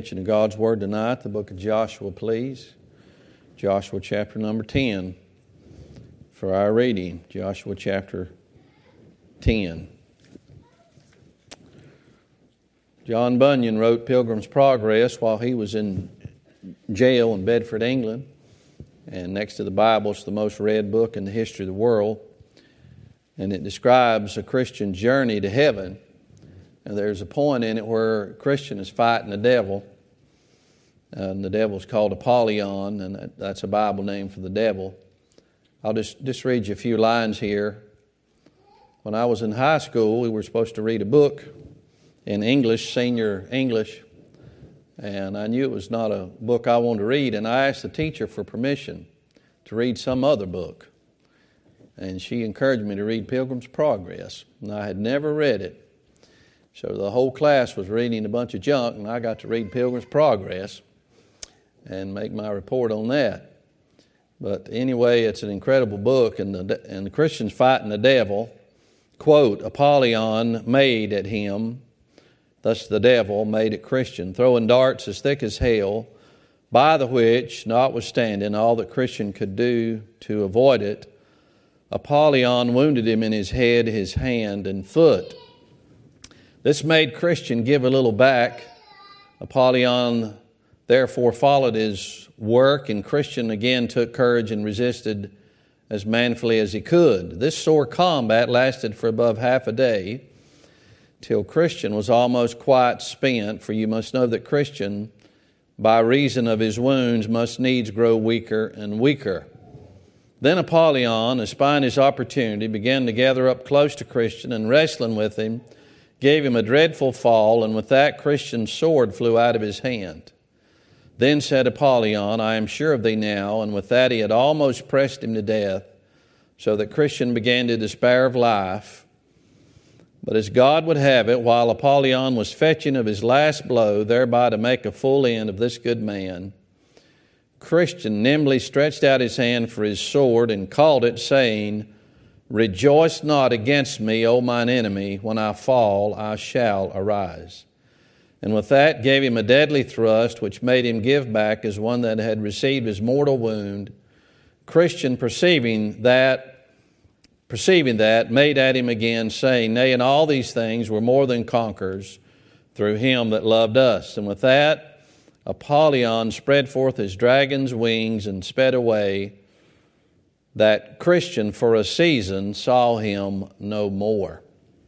attention to God's Word tonight, the book of Joshua, please. Joshua chapter number 10 for our reading. Joshua chapter 10. John Bunyan wrote Pilgrim's Progress while he was in jail in Bedford, England. And next to the Bible, it's the most read book in the history of the world. And it describes a Christian journey to heaven. And there's a point in it where a Christian is fighting the devil. And the devil's called Apollyon, and that's a Bible name for the devil. I'll just read you a few lines here. When I was in high school, we were supposed to read a book in English, senior English. And I knew it was not a book I wanted to read. And I asked the teacher for permission to read some other book. And she encouraged me to read Pilgrim's Progress. And I had never read it. So the whole class was reading a bunch of junk, and I got to read Pilgrim's Progress and make my report on that. But anyway, it's an incredible book, and the Christians fighting the devil. Quote, Apollyon made at him, thus the devil made at Christian, throwing darts as thick as hail, by the which, notwithstanding all that Christian could do to avoid it, Apollyon wounded him in his head, his hand, and foot. This made Christian give a little back. Apollyon therefore followed his work, and Christian again took courage and resisted as manfully as he could. This sore combat lasted for above half a day, till Christian was almost quite spent, for you must know that Christian, by reason of his wounds, must needs grow weaker and weaker. Then Apollyon, espying his opportunity, began to gather up close to Christian, and wrestling with him, gave him a dreadful fall, and with that Christian's sword flew out of his hand. Then said Apollyon, I am sure of thee now, and with that he had almost pressed him to death, so that Christian began to despair of life. But as God would have it, while Apollyon was fetching of his last blow, thereby to make a full end of this good man, Christian nimbly stretched out his hand for his sword and called it, saying, Rejoice not against me, O mine enemy. When I fall, I shall arise. And with that gave him a deadly thrust, which made him give back as one that had received his mortal wound. Christian, perceiving that, made at him again, saying, Nay, in all these things we're more than conquerors through him that loved us. And with that, Apollyon spread forth his dragon's wings and sped away, that Christian for a season saw him no more.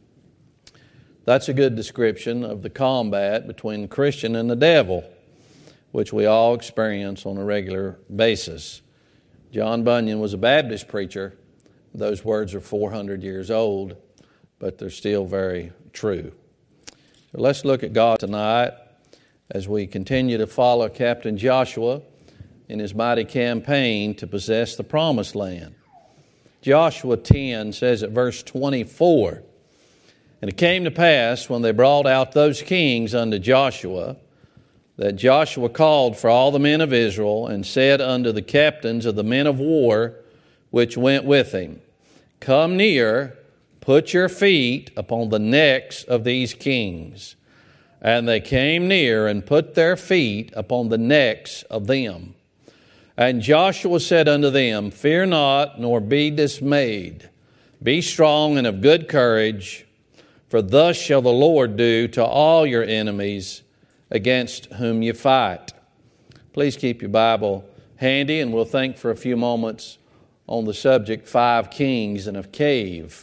That's a good description of the combat between Christian and the devil, which we all experience on a regular basis. John Bunyan was a Baptist preacher. Those words are 400 years old, but they're still very true. So let's look at God tonight as we continue to follow Captain Joshua in his mighty campaign to possess the promised land. Joshua 10 says at verse 24, And it came to pass when they brought out those kings unto Joshua, that Joshua called for all the men of Israel, and said unto the captains of the men of war which went with him, Come near, put your feet upon the necks of these kings. And they came near and put their feet upon the necks of them. And Joshua said unto them, Fear not, nor be dismayed. Be strong and of good courage, for thus shall the Lord do to all your enemies against whom you fight. Please keep your Bible handy, and we'll think for a few moments on the subject, 5 kings in a cave.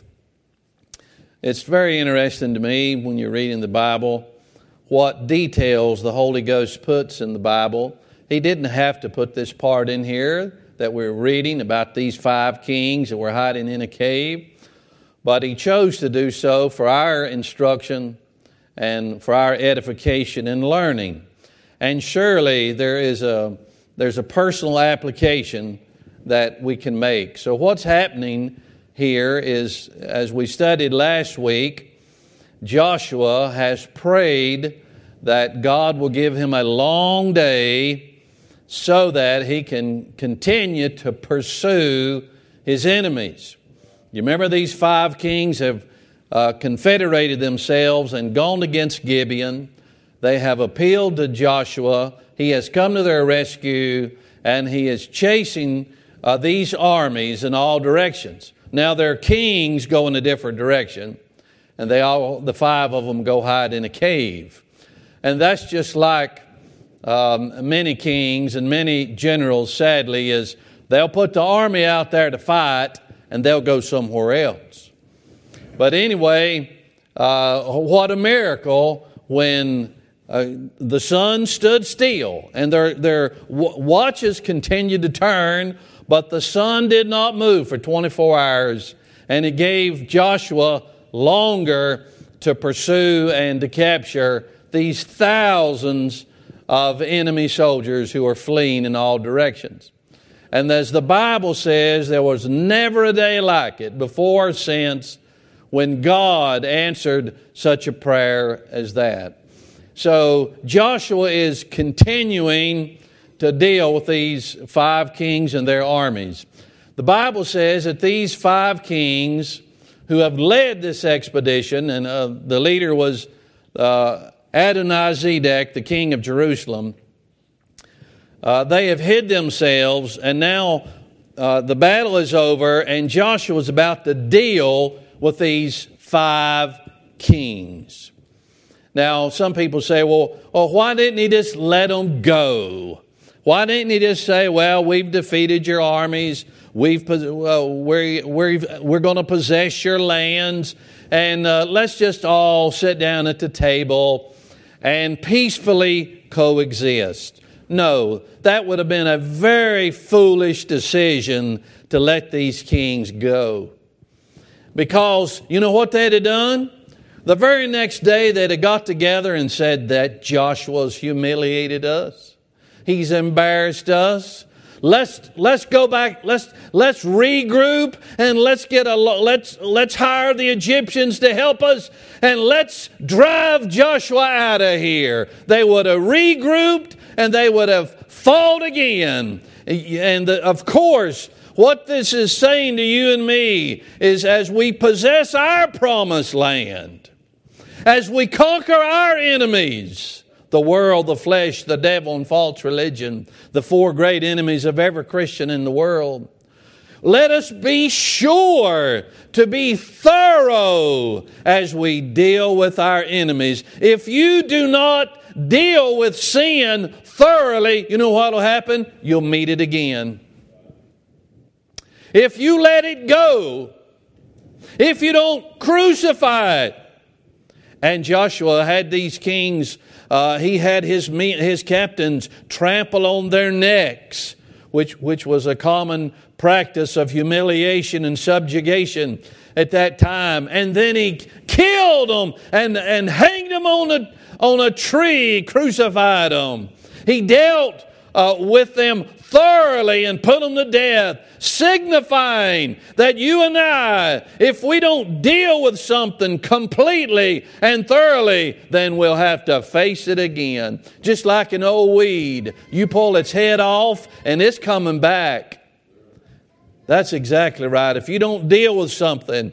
It's very interesting to me when you're reading the Bible what details the Holy Ghost puts in the Bible. He didn't have to put this part in here that we're reading about these 5 kings that were hiding in a cave, but He chose to do so for our instruction and for our edification and learning. And surely there's a personal application that we can make. So what's happening here is, as we studied last week, Joshua has prayed that God will give him a long day so that he can continue to pursue his enemies. You remember these 5 kings have confederated themselves and gone against Gibeon. They have appealed to Joshua. He has come to their rescue, and he is chasing these armies in all directions. Now their kings go in a different direction, and the 5 of them go hide in a cave. And that's just like many kings and many generals, sadly, is they'll put the army out there to fight, and they'll go somewhere else. But anyway, what a miracle when the sun stood still, and their watches continued to turn, but the sun did not move for 24 hours, and it gave Joshua longer to pursue and to capture these thousands of enemy soldiers who are fleeing in all directions. And as the Bible says, there was never a day like it before or since when God answered such a prayer as that. So Joshua is continuing to deal with these 5 kings and their armies. The Bible says that these 5 kings who have led this expedition, and the leader was Adonizedek, the king of Jerusalem, they have hid themselves, and now the battle is over, and Joshua is about to deal with these 5 kings. Now, some people say, well, why didn't he just let them go? Why didn't he just say, well, we've defeated your armies, we're going to possess your lands, and let's just all sit down at the table and peacefully coexist? No, that would have been a very foolish decision to let these kings go. Because you know what they'd have done? The very next day they'd have got together and said that Joshua's humiliated us. He's embarrassed us. Let's go back. Let's regroup, and let's hire the Egyptians to help us, and let's drive Joshua out of here. They would have regrouped, and they would have fought again. And of course, what this is saying to you and me is, as we possess our promised land, as we conquer our enemies, the world, the flesh, the devil, and false religion, the 4 great enemies of every Christian in the world, let us be sure to be thorough as we deal with our enemies. If you do not deal with sin thoroughly, you know what will happen? You'll meet it again. If you let it go, if you don't crucify it. And Joshua had these kings, he had his captains trample on their necks, which was a common practice of humiliation and subjugation at that time. And then he killed them and hanged them on a tree, crucified them. He dealt with them thoroughly and put them to death, signifying that you and I, if we don't deal with something completely and thoroughly, then we'll have to face it again. Just like an old weed, you pull its head off and it's coming back. That's exactly right. If you don't deal with something,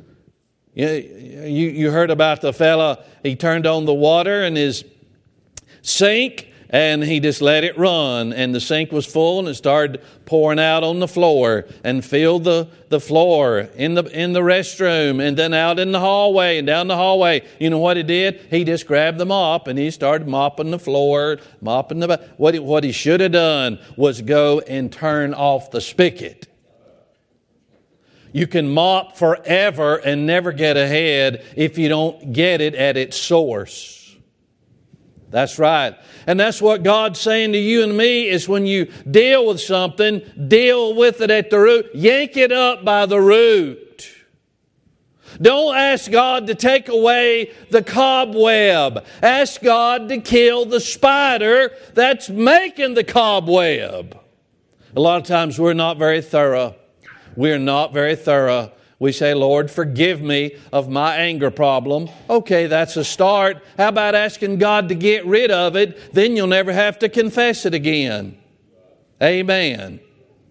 you heard about the fella, he turned on the water in his sink, and he just let it run, and the sink was full, and it started pouring out on the floor and filled the floor in the restroom, and then out in the hallway and down the hallway. You know what he did? He just grabbed the mop and he started mopping the floor, what he should have done was go and turn off the spigot. You can mop forever and never get ahead if you don't get it at its source. That's right. And that's what God's saying to you and me is, when you deal with something, deal with it at the root. Yank it up by the root. Don't ask God to take away the cobweb. Ask God to kill the spider that's making the cobweb. A lot of times we're not very thorough. We're not very thorough. We say, Lord, forgive me of my anger problem. Okay, that's a start. How about asking God to get rid of it? Then you'll never have to confess it again. Amen.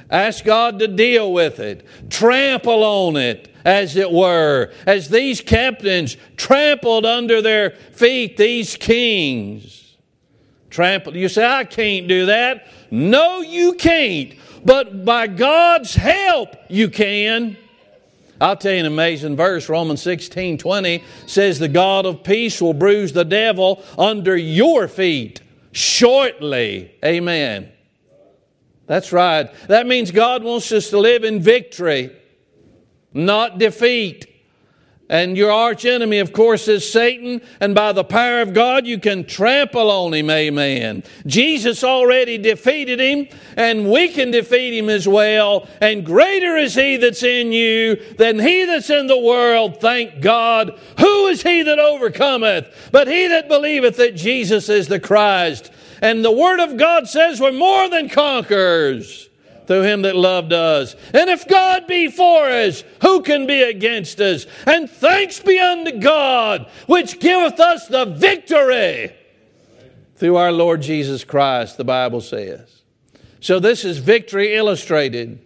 Ask God to deal with it. Trample on it, as it were. As these captains trampled under their feet these kings. Trampled. You say, I can't do that. No, you can't. But by God's help, you can. I'll tell you an amazing verse. Romans 16:20 says, the God of peace will bruise the devil under your feet shortly. Amen. That's right. That means God wants us to live in victory, not defeat. And your arch enemy, of course, is Satan. And by the power of God, you can trample on him. Amen. Jesus already defeated him, and we can defeat him as well. And greater is he that's in you than he that's in the world. Thank God. Who is he that overcometh? But he that believeth that Jesus is the Christ. And the Word of God says we're more than conquerors through him that loved us. And if God be for us, who can be against us? And thanks be unto God, which giveth us the victory through our Lord Jesus Christ, the Bible says. So this is victory illustrated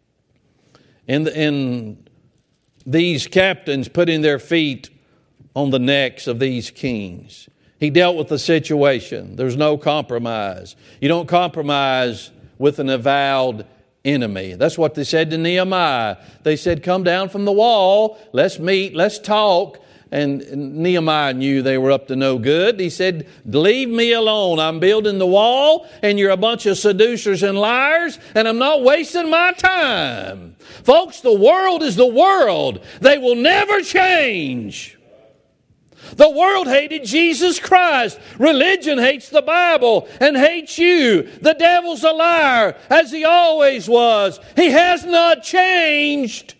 in these captains putting their feet on the necks of these kings. He dealt with the situation. There's no compromise. You don't compromise with an avowed enemy. That's what they said to Nehemiah. They said, come down from the wall, let's meet, let's talk. And Nehemiah knew they were up to no good. He said, leave me alone. I'm building the wall, and you're a bunch of seducers and liars, and I'm not wasting my time. Folks, the world is the world. They will never change. The world hated Jesus Christ. Religion hates the Bible and hates you. The devil's a liar, as he always was. He has not changed.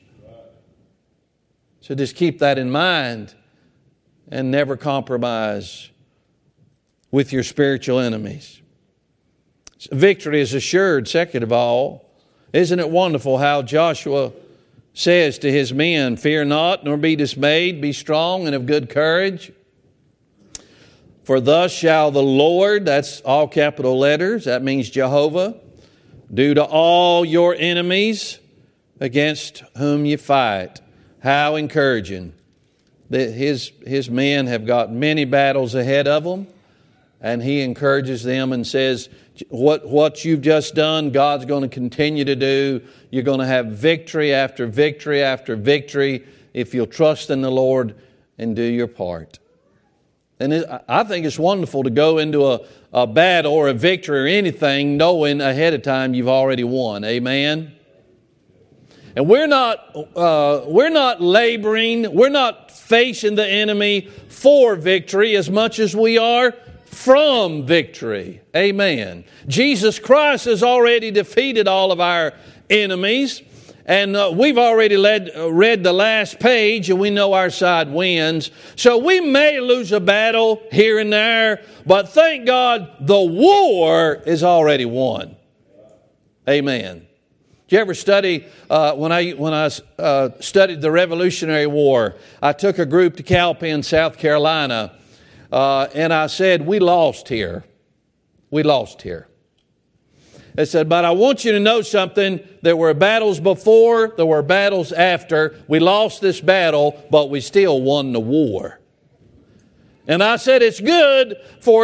So just keep that in mind and never compromise with your spiritual enemies. Victory is assured, second of all. Isn't it wonderful how Joshua says to his men, fear not, nor be dismayed, be strong and of good courage. For thus shall the Lord, that's all capital letters, that means Jehovah, do to all your enemies against whom you fight. How encouraging. His men have got many battles ahead of them, and he encourages them and says, what you've just done, God's going to continue to do. You're going to have victory after victory after victory if you'll trust in the Lord and do your part. And I think it's wonderful to go into a battle or a victory or anything knowing ahead of time you've already won. Amen? And we're not laboring, we're not facing the enemy for victory as much as we are from victory. Amen. Jesus Christ has already defeated all of our enemies. And we've already read the last page, and we know our side wins. So we may lose a battle here and there, but thank God the war is already won. Amen. Did you ever study, when I studied the Revolutionary War, I took a group to Cowpen, South Carolina, and I said, we lost here. We lost here. I said, but I want you to know something. There were battles before, there were battles after. We lost this battle, but we still won the war. And I said, it's good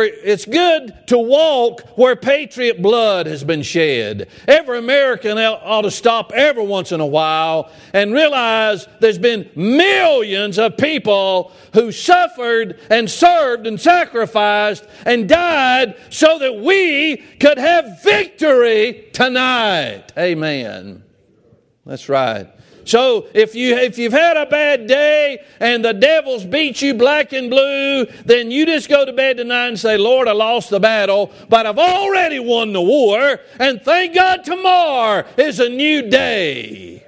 to walk where patriot blood has been shed. Every American ought to stop every once in a while and realize there's been millions of people who suffered and served and sacrificed and died so that we could have victory tonight. Amen. That's right. So if you've had a bad day and the devil's beat you black and blue, then you just go to bed tonight and say, Lord, I lost the battle, but I've already won the war, and thank God tomorrow is a new day.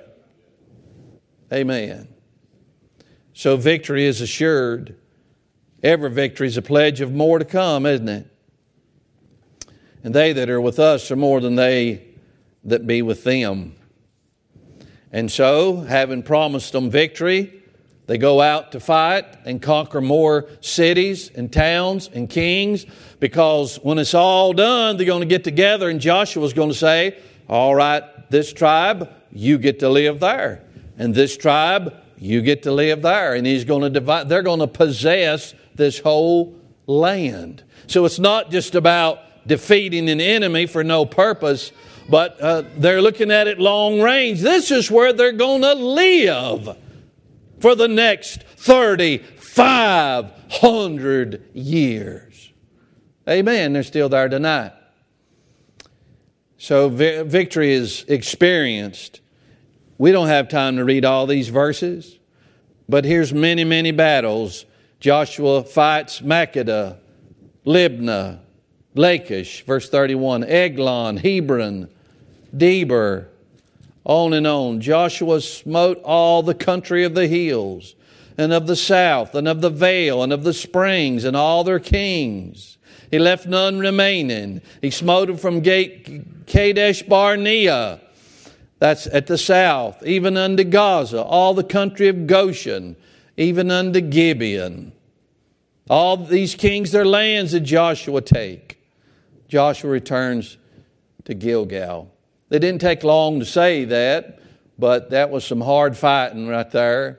Amen. So victory is assured. Every victory is a pledge of more to come, isn't it? And they that are with us are more than they that be with them. And so, having promised them victory, they go out to fight and conquer more cities and towns and kings, because when it's all done, they're going to get together and Joshua's going to say, all right, this tribe, you get to live there. And this tribe, you get to live there. And He's going to divide, they're going to possess this whole land. So it's not just about defeating an enemy for no purpose, but they're looking at it long range. This is where they're going to live for the next 3,500 years. Amen. They're still there tonight. So victory is experienced. We don't have time to read all these verses, but here's many, many battles. Joshua fights Makkedah, Libnah, Lachish, verse 31, Eglon, Hebron, Debir, on and on. Joshua smote all the country of the hills, and of the south, and of the vale, and of the springs, and all their kings. He left none remaining. He smote them from Kadesh Barnea, that's at the south, even unto Gaza, all the country of Goshen, even unto Gibeon. All these kings, their lands did Joshua take. Joshua returns to Gilgal. It didn't take long to say that, but that was some hard fighting right there.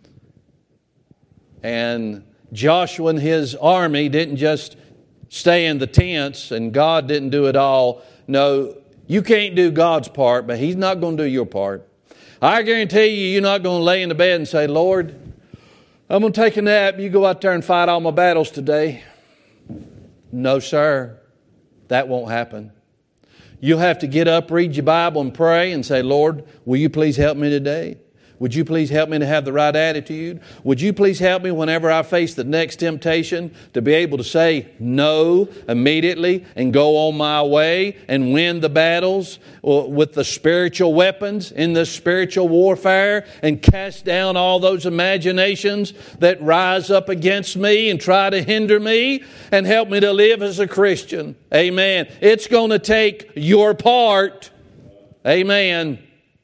And Joshua and his army didn't just stay in the tents, and God didn't do it all. No, you can't do God's part, but He's not going to do your part. I guarantee you, you're not going to lay in the bed and say, Lord, I'm going to take a nap. You go out there and fight all my battles today. No, sir. That won't happen. You'll have to get up, read your Bible, and pray and say, Lord, will you please help me today? Would you please help me to have the right attitude? Would you please help me whenever I face the next temptation to be able to say no immediately and go on my way and win the battles with the spiritual weapons in this spiritual warfare and cast down all those imaginations that rise up against me and try to hinder me and help me to live as a Christian? Amen. It's going to take your part. Amen.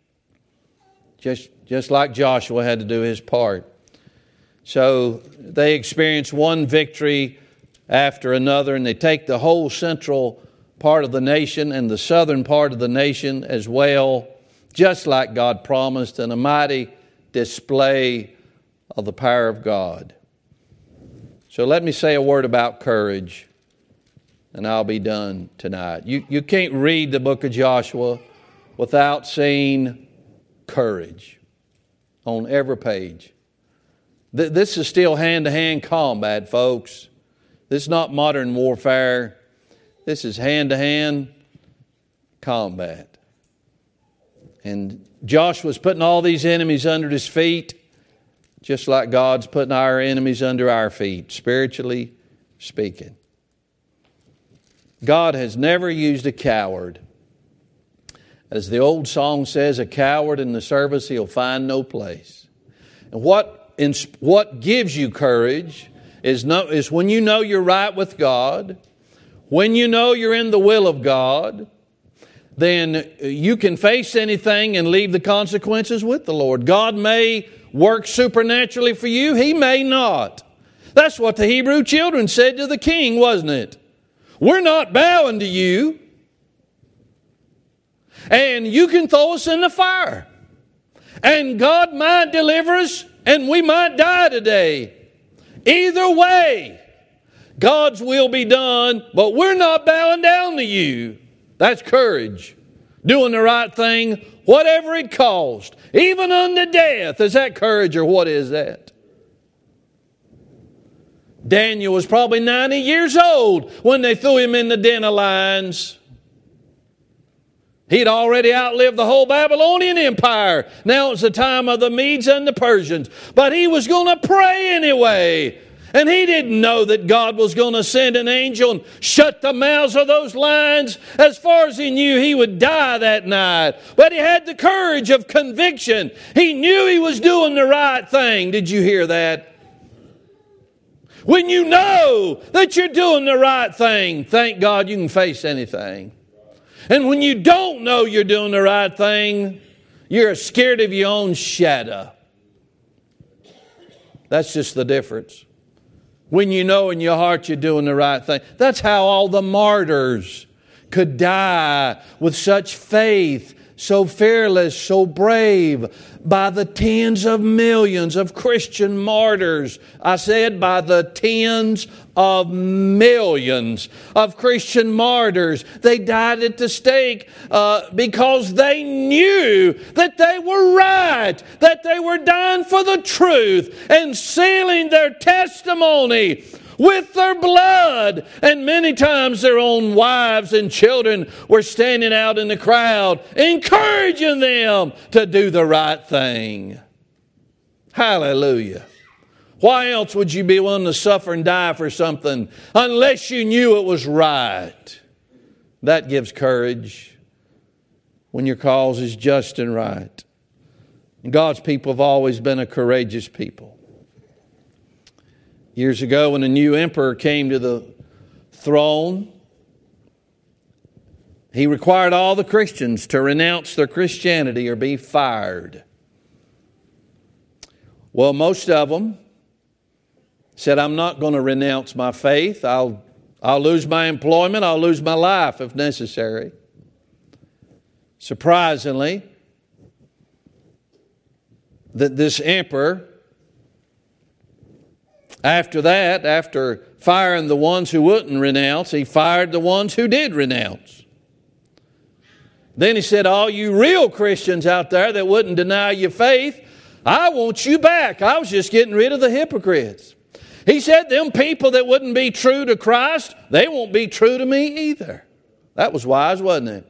Just like Joshua had to do his part. So they experience one victory after another, and they take the whole central part of the nation and the southern part of the nation as well, just like God promised, in a mighty display of the power of God. So let me say a word about courage, and I'll be done tonight. You can't read the book of Joshua without seeing courage on every page. This is still hand-to-hand combat, folks. This is not modern warfare. This is hand-to-hand combat. And Joshua's putting all these enemies under his feet, just like God's putting our enemies under our feet, spiritually speaking. God has never used a coward. As the old song says, a coward in the service, he'll find no place. And what gives you courage is when you know you're right with God, when you know you're in the will of God, then you can face anything and leave the consequences with the Lord. God may work supernaturally for you. He may not. That's what the Hebrew children said to the king, wasn't it? We're not bowing to you. And you can throw us in the fire. And God might deliver us and we might die today. Either way, God's will be done, but we're not bowing down to you. That's courage. Doing the right thing, whatever it cost, even unto death. Is that courage or what is that? Daniel was probably 90 years old when they threw him in the den of lions. He'd already outlived the whole Babylonian Empire. Now it's the time of the Medes and the Persians. But he was going to pray anyway. And he didn't know that God was going to send an angel and shut the mouths of those lions. As far as he knew, he would die that night. But he had the courage of conviction. He knew he was doing the right thing. Did you hear that? When you know that you're doing the right thing, thank God you can face anything. And when you don't know you're doing the right thing, you're scared of your own shadow. That's just the difference. When you know in your heart you're doing the right thing. That's how all the martyrs could die with such faith, so fearless, so brave, by the tens of millions of Christian martyrs. I said by the tens of millions of Christian martyrs. They died at the stake because they knew that they were right, that they were dying for the truth and sealing their testimony with their blood. And many times their own wives and children were standing out in the crowd, encouraging them to do the right thing. Hallelujah. Why else would you be willing to suffer and die for something unless you knew it was right? That gives courage when your cause is just and right. And God's people have always been a courageous people. Years ago, when a new emperor came to the throne, he required all the Christians to renounce their Christianity or be fired. Well, most of them said, I'm not going to renounce my faith. I'll lose my employment. I'll lose my life if necessary. Surprisingly, that this emperor, after firing the ones who wouldn't renounce, he fired the ones who did renounce. Then he said, all you real Christians out there that wouldn't deny your faith, I want you back. I was just getting rid of the hypocrites. He said, them people that wouldn't be true to Christ, they won't be true to me either. That was wise, wasn't it?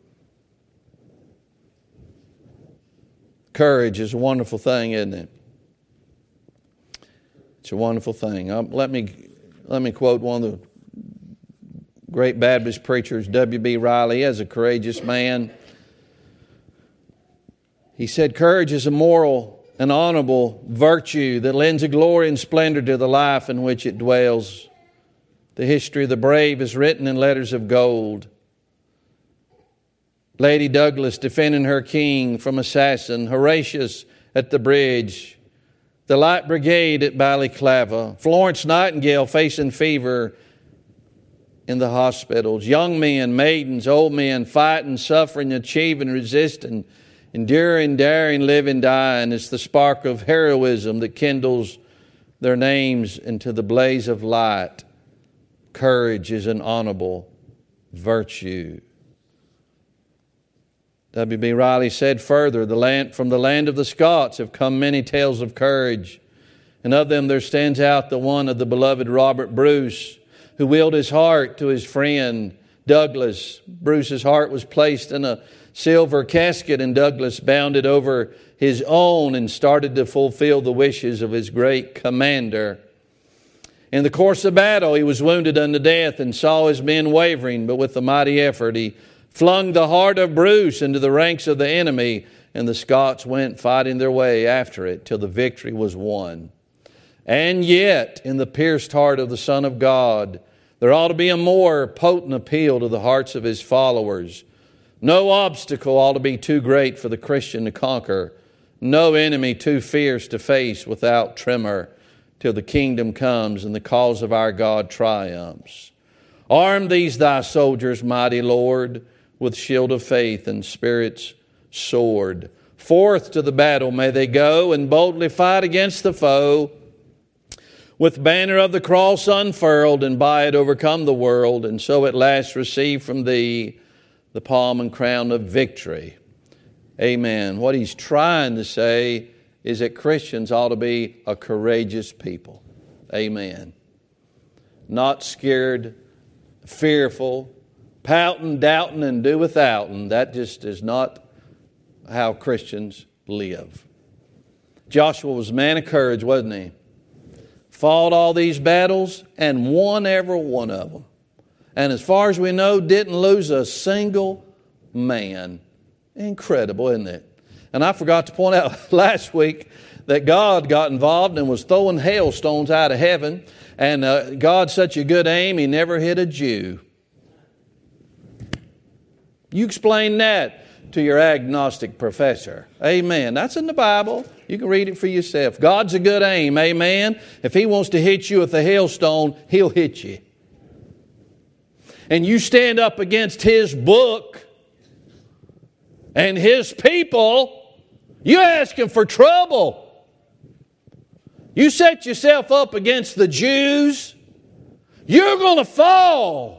Courage is a wonderful thing, isn't it? It's a wonderful thing. Let me quote one of the great Baptist preachers, W.B. Riley, as a courageous man. He said, courage is a moral and honorable virtue that lends a glory and splendor to the life in which it dwells. The history of the brave is written in letters of gold. Lady Douglas defending her king from assassin, Horatius at the bridge, the Light Brigade at Balaclava, Florence Nightingale facing fever in the hospitals, young men, maidens, old men, fighting, suffering, achieving, resisting, enduring, daring, living, dying. It's the spark of heroism that kindles their names into the blaze of light. Courage is an honorable virtue. W.B. Riley said further, from the land of the Scots have come many tales of courage, and of them there stands out the one of the beloved Robert Bruce, who willed his heart to his friend Douglas. Bruce's heart was placed in a silver casket, and Douglas bound it over his own and started to fulfill the wishes of his great commander. In the course of battle, he was wounded unto death and saw his men wavering, but with a mighty effort he flung the heart of Bruce into the ranks of the enemy, and the Scots went fighting their way after it till the victory was won. And yet, in the pierced heart of the Son of God, there ought to be a more potent appeal to the hearts of His followers. No obstacle ought to be too great for the Christian to conquer, no enemy too fierce to face without tremor, till the kingdom comes and the cause of our God triumphs. Arm these thy soldiers, mighty Lord, with shield of faith and Spirit's sword. Forth to the battle may they go and boldly fight against the foe, with banner of the cross unfurled, and by it overcome the world, and so at last receive from Thee the palm and crown of victory. Amen. What he's trying to say is that Christians ought to be a courageous people. Amen. Not scared, fearful, pouting, doubting, and do withouten. That just is not how Christians live. Joshua was a man of courage, wasn't he? Fought all these battles and won every one of them. And as far as we know, didn't lose a single man. Incredible, isn't it? And I forgot to point out last week that God got involved and was throwing hailstones out of heaven. And God's such a good aim, He never hit a Jew. You explain that to your agnostic professor. Amen. That's in the Bible. You can read it for yourself. God's a good aim. Amen. If He wants to hit you with a hailstone, He'll hit you. And you stand up against His book, and His people, you're asking for trouble. You set yourself up against the Jews, you're going to fall.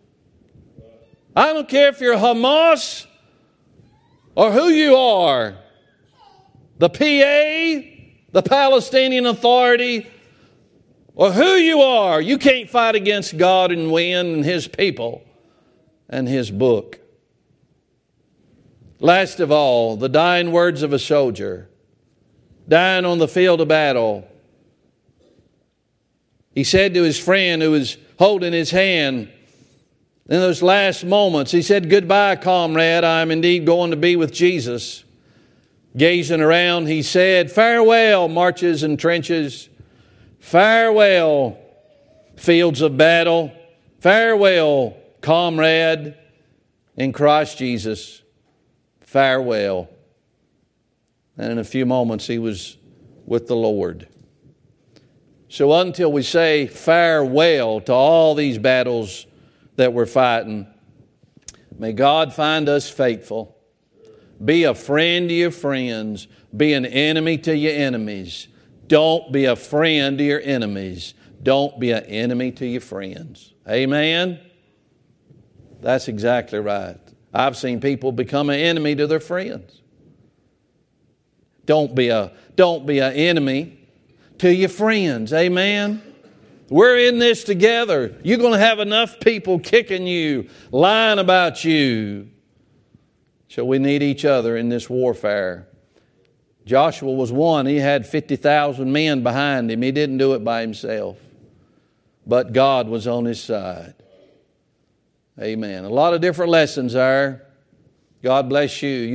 I don't care if you're Hamas or who you are, the PA, the Palestinian Authority, or who you are, you can't fight against God and win and His people and His book. Last of all, the dying words of a soldier, dying on the field of battle. He said to his friend who was holding his hand in those last moments, he said, "Goodbye, comrade, I am indeed going to be with Jesus." Gazing around, he said, "Farewell, marches and trenches. Farewell, fields of battle. Farewell, comrade in Christ Jesus. Farewell." And in a few moments, he was with the Lord. So until we say farewell to all these battles that we're fighting, may God find us faithful. Be a friend to your friends. Be an enemy to your enemies. Don't be a friend to your enemies. Don't be an enemy to your friends. Amen? That's exactly right. I've seen people become an enemy to their friends. Don't be an enemy to your friends. Amen? We're in this together. You're going to have enough people kicking you, lying about you. So we need each other in this warfare. Joshua was one. He had 50,000 men behind him. He didn't do it by himself. But God was on his side. Amen. A lot of different lessons there. God bless you.